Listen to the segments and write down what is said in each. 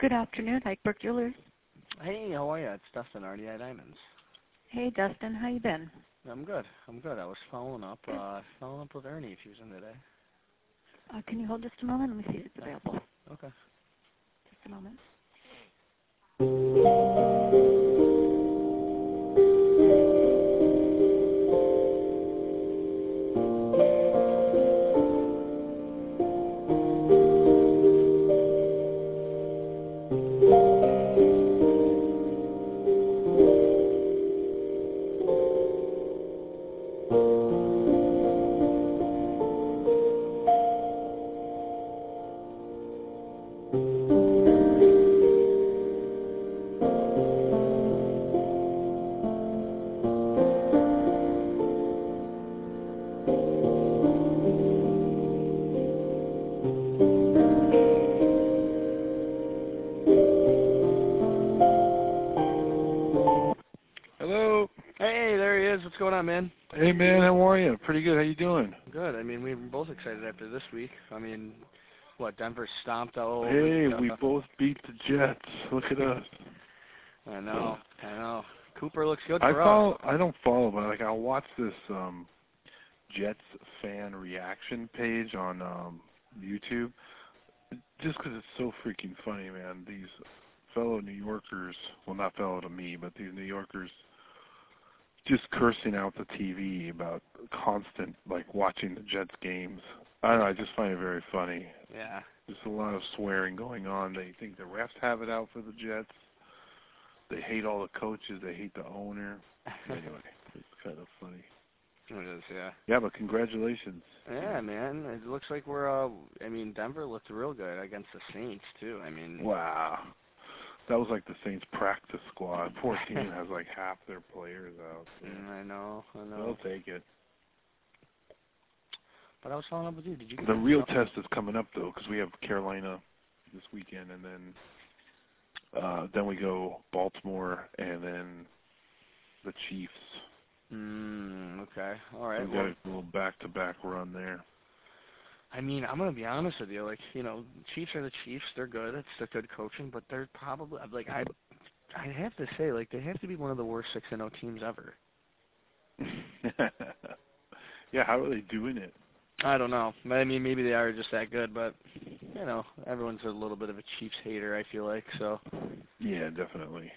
Good afternoon, Eichberg Jewelers. Hey, how are you? It's Dustin, RDI Diamonds. Hey, Dustin, how you been? I'm good. I was following up with Ernie if he was in today. Can you hold just a moment? Let me see if it's available. Okay. Just a moment. Hello. Hey, there he is. What's going on, man? Hey, man. How are you? Pretty good. How you doing? Good. I mean, we were both excited after this week. I mean, what, Denver stomped all over. Hey, we both beat the Jets. Look at us. I know. Cooper looks good for us. I don't follow, but like I'll watch this Jets fan reaction page on YouTube, just because it's so freaking funny, man. These fellow New Yorkers, well, not fellow to me, but these New Yorkers just cursing out the TV about constant, like, watching the Jets games. I don't know, I just find it very funny. Yeah. There's a lot of swearing going on. They think the refs have it out for the Jets. They hate all the coaches. They hate the owner. Anyway, it's kind of funny. It is, yeah. Yeah, but congratulations. Yeah, man. It looks like Denver looked real good against the Saints, too. I mean. Wow. That was like the Saints practice squad. Poor team has like half their players out. Yeah. I know. They'll take it. But I was following up with you. Did you get the real test is coming up, though, because we have Carolina this weekend, and then we go Baltimore, and then the Chiefs. Okay. All right. So we got a little back-to-back run there. I mean, I'm going to be honest with you. Like, Chiefs are the Chiefs. They're good. It's the good coaching, but they're probably, like, I have to say, like, they have to be one of the worst 6-0 teams ever. Yeah, how are they doing it? I don't know. I mean, maybe they are just that good, but, everyone's a little bit of a Chiefs hater, I feel like, so. Yeah, definitely.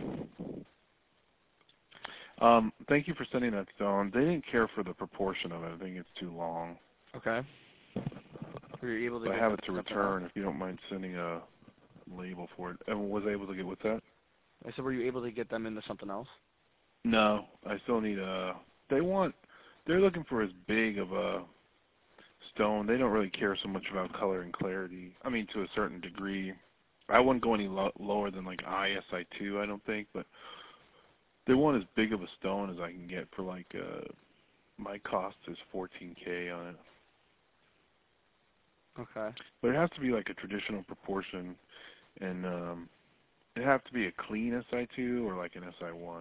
Thank you for sending that, Stone. They didn't care for the proportion of it. I think it's too long. Okay. Were you able to I have it to return if you don't mind sending a label for it. And was I able to get what's that? I said, were you able to get them into something else? No, I still need they're looking for as big of a stone. They don't really care so much about color and clarity. I mean, to a certain degree. I wouldn't go any lower than like ISI2, I don't think, but they want as big of a stone as I can get for like, my cost is $14K on it. Okay. But it has to be like a traditional proportion, and it has to be a clean SI2 or like an SI1.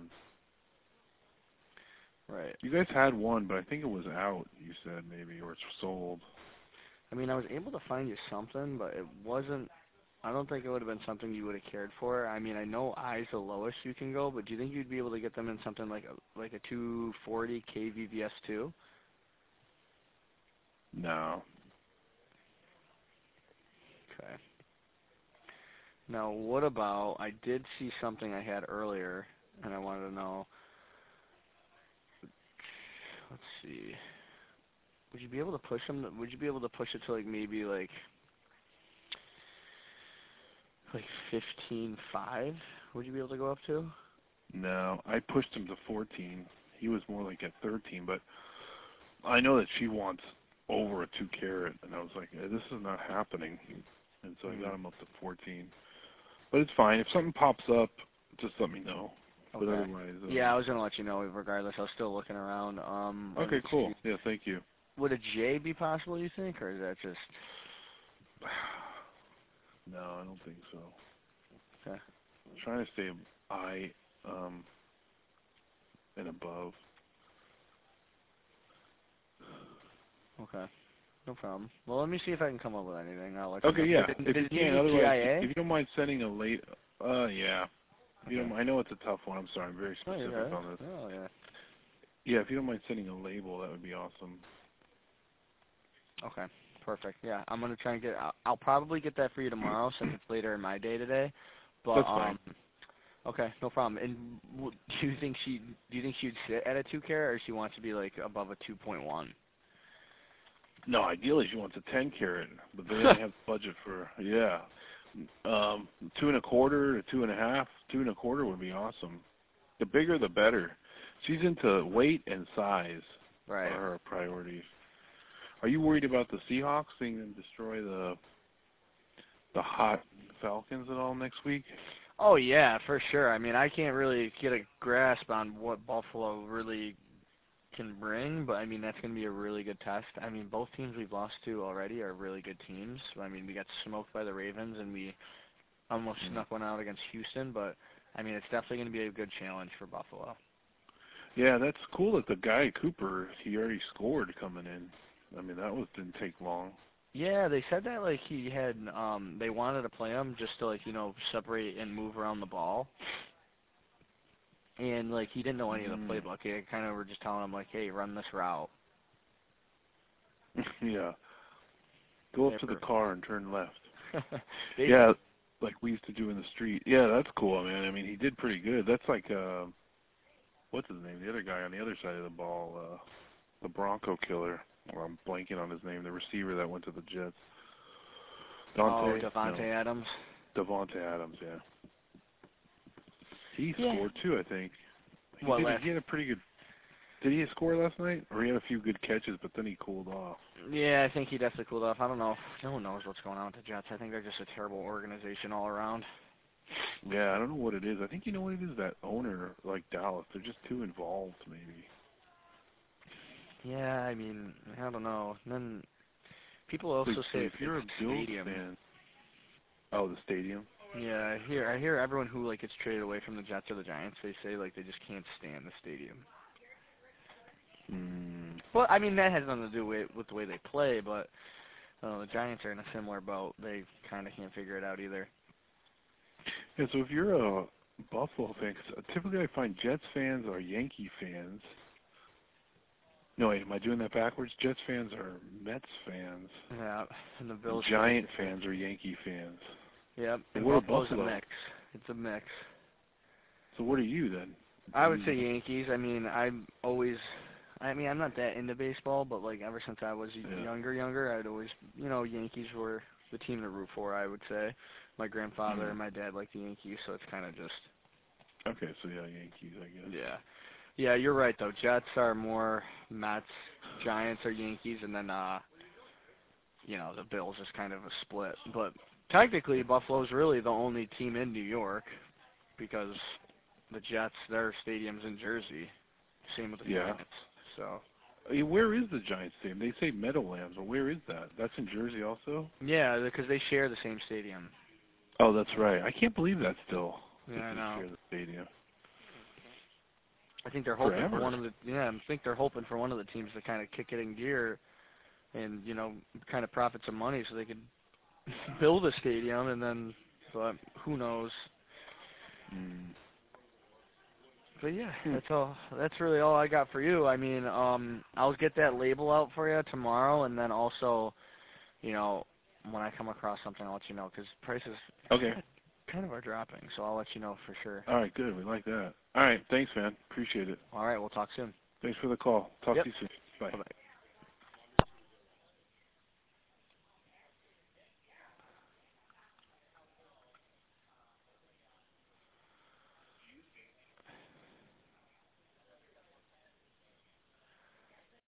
Right. You guys had one, but I think it was out, you said, maybe, or it's sold. I mean, I was able to find you something, but it wasn't, I don't think it would have been something you would have cared for. I mean, I know I's the lowest you can go, but do you think you'd be able to get them in something like a 240 KVVS2? No. Okay. Now, what about, I did see something I had earlier, and I wanted to know, let's see, would you be able to push them, would you be able to push it to like maybe like 15.5? Would you be able to go up to? No, I pushed him to 14. He was more like at 13, but I know that she wants over a 2 carat, and I was like, this is not happening. And so I got him up to 14. But it's fine. If something pops up, just let me know. Okay. But otherwise, yeah, I was going to let you know regardless. I was still looking around. Okay, cool. Yeah, thank you. Would a J be possible, you think, or is that just... No, I don't think so. Okay. I'm trying to stay I and above. Okay. no problem. Well, let me see if I can come up with anything. I'll let you Okay, know. yeah. Did If you you can, use otherwise, GIA? if you don't mind sending a late, yeah. If you Okay. don't, I know it's a tough one. I'm sorry. I'm very Oh, you specific got it. on this. Oh, yeah. Yeah, if you don't mind sending a label, that would be awesome. Okay, perfect. Yeah, I'm gonna try and get. I'll probably get that for you tomorrow since it's later in my day today. But That's fine. okay, no problem. And do you think she'd sit at a 2 carat, or she wants to be like above a 2.1? No, ideally she wants a 10 carat, but they only have budget for 2 1/4 to 2.5. 2 1/4 would be awesome. The bigger the better. She's into weight and size. Right. Are her priorities. Are you worried about the Seahawks seeing them destroy the hot Falcons at all next week? Oh yeah, for sure. I mean, I can't really get a grasp on what Buffalo really can bring, but I mean that's going to be a really good test. I mean, both teams we've lost to already are really good teams. I mean, we got smoked by the Ravens and we almost snuck one out against Houston, but I mean, it's definitely going to be a good challenge for Buffalo. Yeah, that's cool that the guy Cooper, he already scored coming in. I mean, didn't take long. Yeah, they said that like he had they wanted to play him just to like, separate and move around the ball. And like he didn't know any of the playbook. They kind of were just telling him like, "Hey, run this route." Yeah. Go up to the car and turn left. They, yeah, like we used to do in the street. Yeah, that's cool, man. I mean, he did pretty good. That's like what's his name? The other guy on the other side of the ball, the Bronco killer. Well, I'm blanking on his name. The receiver that went to the Jets. Davante Adams. Davante Adams, yeah. He scored too, I think. He had a pretty good. Did he score last night? Or he had a few good catches, but then he cooled off. Yeah, I think he definitely cooled off. I don't know. No one knows what's going on with the Jets. I think they're just a terrible organization all around. Yeah, I don't know what it is. I think you know what it is, that owner, like Dallas. They're just too involved, maybe. Yeah, I mean, I don't know. And then people also say if you're a Bills fan. Oh, the stadium? Yeah, I hear everyone who like gets traded away from the Jets or the Giants, they say like they just can't stand the stadium. Well, I mean that has nothing to do with the way they play, but the Giants are in a similar boat. They kind of can't figure it out either. Yeah, so if you're a Buffalo fan, 'cause typically I find Jets fans are Yankee fans. No, wait, am I doing that backwards? Jets fans are Mets fans. Yeah, and the Bills. Giant fans are Yankee fans. Yep, and we're Buffalo's Buffalo. a mix. It's a mix. So what are you then? I would say Yankees. I mean, I'm not that into baseball, but like ever since I was younger, I'd always, Yankees were the team to root for, I would say. My grandfather and my dad liked the Yankees, so it's kind of just. Okay, so yeah, Yankees, I guess. Yeah. Yeah, you're right though. Jets are more Mets, Giants are Yankees, and then the Bills is kind of a split. But technically, Buffalo's really the only team in New York because the Jets, their stadium's in Jersey. Same with the Giants. So. Where is the Giants stadium? They say Meadowlands, but where is that? That's in Jersey also? Yeah, because they share the same stadium. Oh, that's right. I can't believe that still. Yeah, I know. They share the stadium. I think they're hoping for one of the. Yeah, I think they're hoping for one of the teams to kind of kick it in gear, and kind of profit some money so they could build a stadium, and then, but who knows? But yeah, that's all. That's really all I got for you. I mean, I'll get that label out for you tomorrow, and then also, when I come across something, I'll let you know because prices kind of are dropping. So I'll let you know for sure. All right, good. We like that. All right, thanks, man. Appreciate it. All right, we'll talk soon. Thanks for the call. Talk to you soon. Bye. Bye-bye.